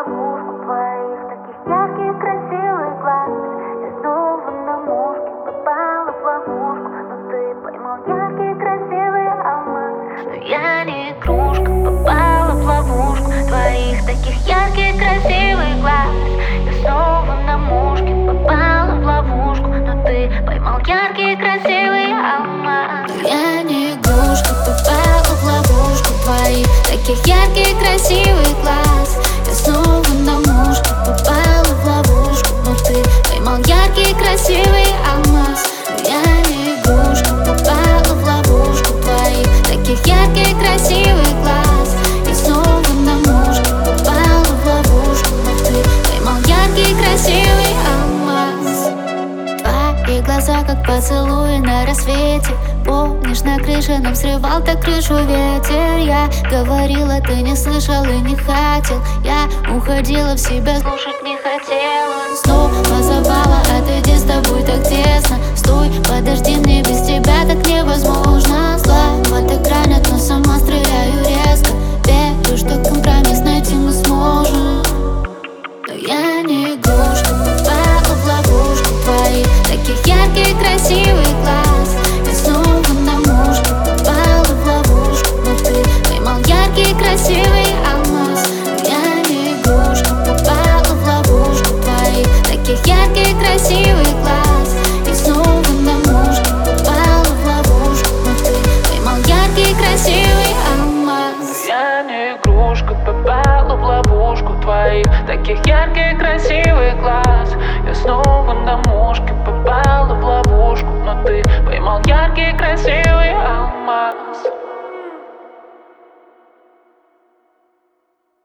ловушку твоих таких ярких, красивых глаз. Я снова на мушке попала в ловушку, но ты поймал яркий, красивый алмаз. Но я не игрушка, попала в ловушку твоих таких ярких, красивых глаз. Я снова на мушке попала в ловушку, но ты поймал яркий, красивый алмаз. Но я не игрушка, попала в ловушку твоих таких ярких, красивых глаз. Я снова на мушке попала в ловушку, но ты поймал яркий, красивый алмаз. Но я не игрушка, попала в ловушку твоих таких ярких, красивых глаз. Я снова на мушке попала в ловушку, но ты поймал яркий, красивый алмаз. Твои глаза, как поцелуи на рассвете. Помнишь, на крыше нам срывал так крышу ветер. Я говорила, ты не слышал и не хотел. Я уходила в себя, слушать не хотела. Снова забава, отойди, с тобой так тесно. Стой, подожди, мне без тебя так невозможно. Слова так ранят, но сама стреляю резко. Верю, что компромисс найти мы сможем. Но я не игрушка, попала в ловушку твоих таких ярких, красивых глаз. Я снова на мушке попала в ловушку, но ты поймал яркий, красивый алмаз. Но я не игрушка, попала в ловушку твоих таких ярких, красивых глаз. Я снова на мушке попала в ловушку, но ты поймал яркий, красивый алмаз. Я не игрушка, попала в ловушку твоих таких ярких, красивых глаз. Я снова на мушке попала в ловушку, но ты поймал яркий, красивый алмаз.